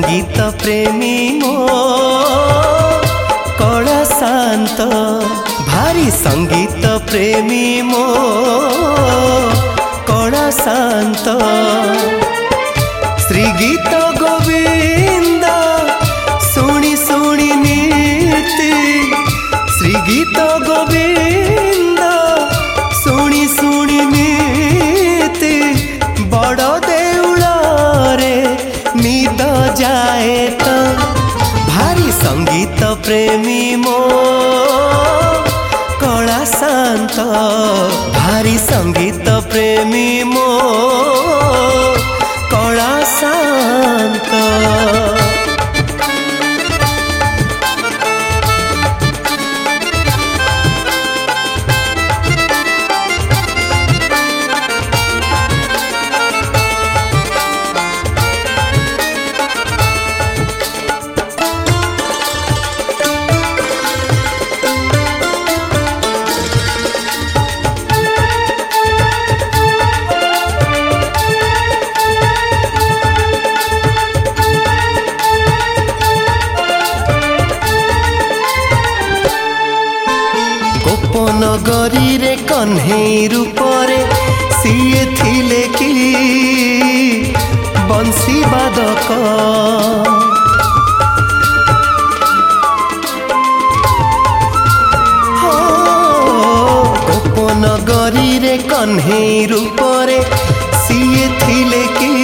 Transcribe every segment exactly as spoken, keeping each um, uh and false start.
संगीत प्रेमी मो कला शांत भारी संगीत प्रेमी मो कला शांत श्री गीत गोविंद शुणी शुणी नीति श्री गीत गोविंद शुणी शुणी नीति बड़ देउल रे निद जाए तो भारी संगीत प्रेमी मो कला शांत भारी संगीत प्रेमी मो कला शांत। नगरी रे कन्हई रूपरे सीए थिले कि बंसी बादक गोपनगरी रे कन्हई रूपरे सीए थिले कि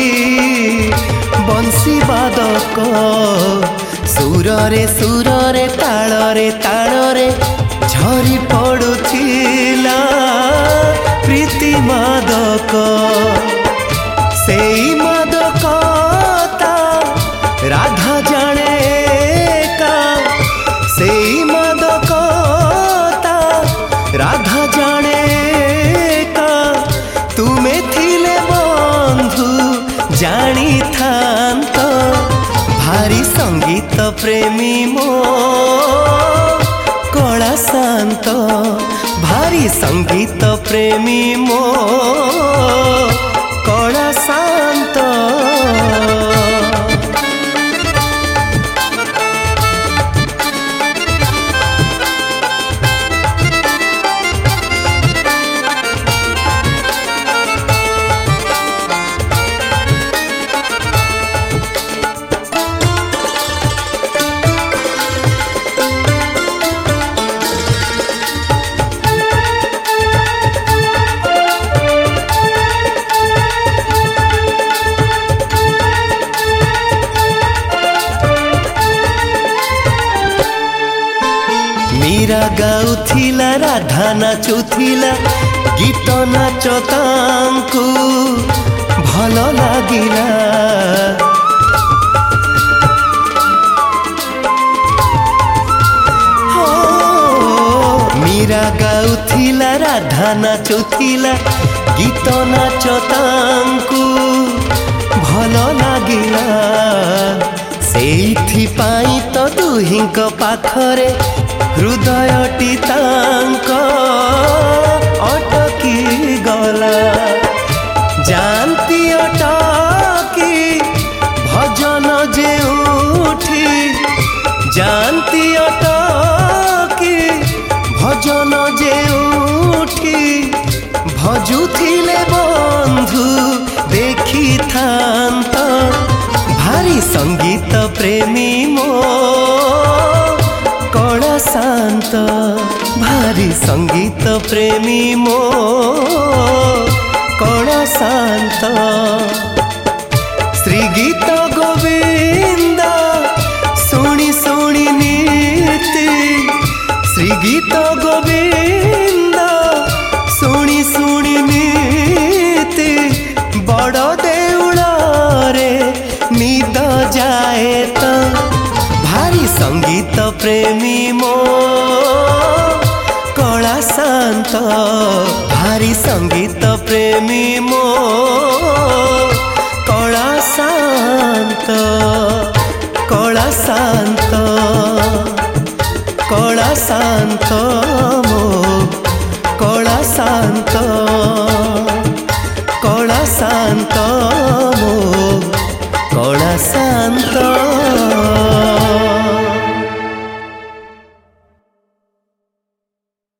बंसी बादक सुररे सुररे तालरे तालरे झरी पड़ुथिला प्रीति मादक सेई मादकता राधा जाने का सेई मादकता राधा जाने का तुमे थिले बंधु जानी थांत भारी संगीत प्रेमी मो कला शांत भारी संगीत प्रेमी मो कला शांत। मीरा गाउथिला राधा नाचुथिला गीत नाच तांकु भल लागिला हो मीरा गाउथिला राधा नाचुथिला गीत नाच तांकु भल लागिला सेइथि पाई तो दुहिंक पाखरे हृदयटी तांक अटकी गला जानती अटकी भजन जे उठी जानती अटकी भजन जे उठी भजुथिले बंधु देखी थांत भारी संगीत प्रेमी मो कला शांत भारी संगीत प्रेमी मो कला शांत श्री गीत गोविंद शुणी शुणी नीति श्री गीत गोविंद शुणी शुणी नीति बड़ देउल रे निद जाए तो भारी संगीत प्रेमी मो कला शांत भारी संगीत प्रेमी मो कला शांत कला शांत कला शांत मो कला शांत।